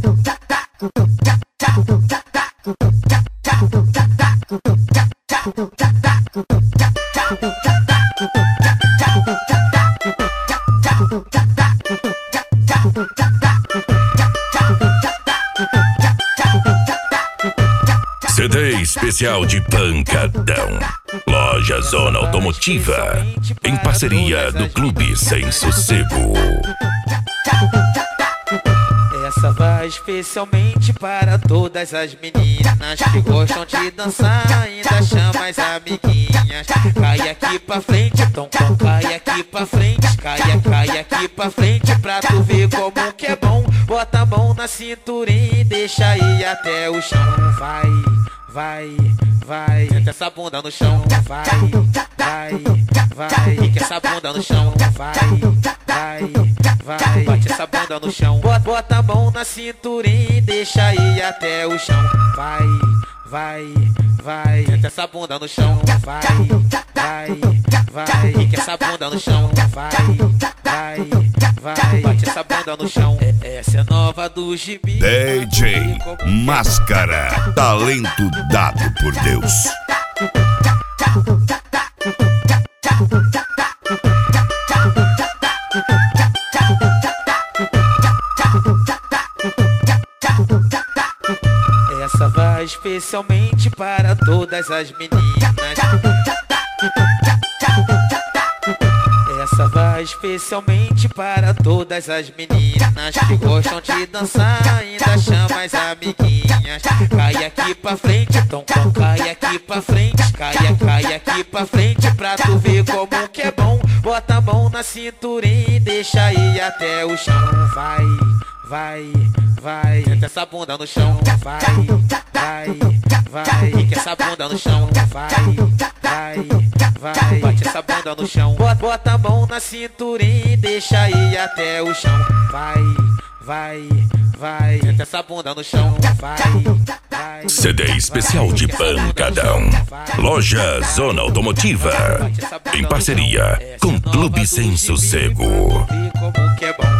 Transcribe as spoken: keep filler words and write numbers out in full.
C D especial de Pancadão. Loja Zona Automotiva, em parceria do Clube Sem Sossego. Essa vai especialmente para todas as meninas que gostam de dançar, ainda chama as amiguinhas. Cai aqui pra frente, tom, tom, cai aqui pra frente, cai, cai aqui pra frente pra tu ver como que é bom. Bota a mão na cinturinha e deixa ir até o chão. Vai, vai, vai, senta essa bunda no chão. Vai, vai, vai, fica essa bunda no chão. Vai, vai, vai, bate essa bunda no chão. Bota, bota a mão na cinturinha e deixa ir até o chão. Vai, vai, vai, senta essa bunda no chão. Vai, vai, vai, fica essa bunda no chão. Vai, vai, vai, bate essa bunda no chão. É, essa é nova do gibi. D J Máscara, talento dado por Deus. Essa vai especialmente para todas as meninas. Essa vai especialmente para todas as meninas que gostam de dançar, ainda chama as amiguinhas. Cai aqui pra frente, tom, tom, cai aqui pra frente, cai, cai aqui pra frente pra tu ver como que é bom. Bota a mão na cinturinha e deixa ir até o chão. Vai, vai, vai, senta essa bunda no chão. Vai, vai, vai, fica essa bunda no chão. Vai, vai, vai, bate essa bunda no chão. Bota, bota a mão na cinturinha e deixa ir até o chão. Vai, vai, vai, senta essa bunda no chão. Vai, vai, C D especial de Pancadão. Loja Zona Automotiva, em parceria com Clube Sem Sossego. Como que é bom.